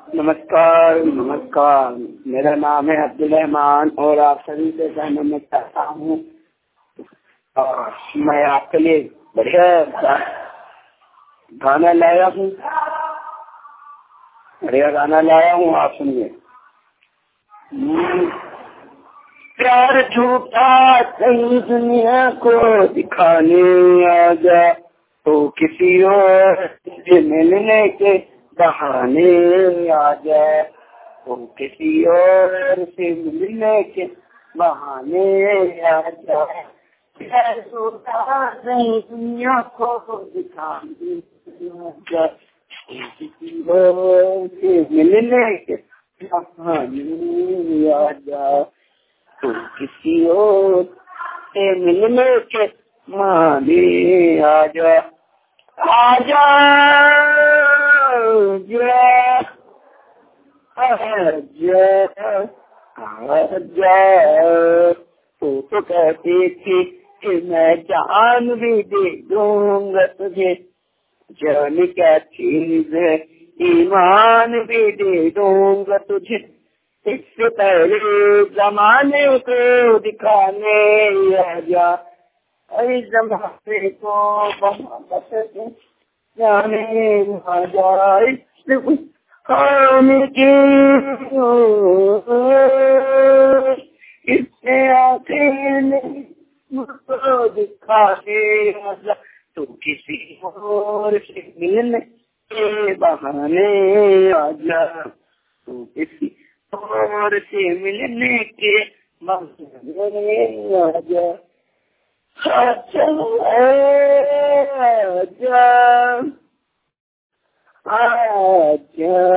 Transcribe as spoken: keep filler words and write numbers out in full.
नमस्कार नमस्कार। मेरा नाम है अब्दुल रहमान और आप सभी से जानना मैं चाहता हूँ और मैं आपके लिए बढ़िया गाना लाया हूँ, बढ़िया गाना लाया हूँ, आप सुनिए। प्यार झूठा कहीं दुनिया को दिखाने आ जा, तो किसी और से मिलने के बहाने आ जा, तो किसी और से मिलने के बहाने आ जा। प्यार झूठा कहीं दुनिया को दिखाने आ जा, तो किसी और से मिलने के बहाने आ जा, तो किसी और से मिलने के बहाने आ जा। आजा आजा आजा आजा, तो तो कहती थी कि मैं जान भी दे दूंगा तुझे, जान क्या चीज है ईमान भी दे दूंगा तुझे, इससे पहले जमाने को दिखाने आ जा, इस जमाने को मोहब्बत जाने आ जा, इससे आखिर मुझको दिखाने आ जा, तो किसी और से मिलने के बहाने आ जा, तो किसी और से मिलने के बहाने आ जा। आजा आजा आजा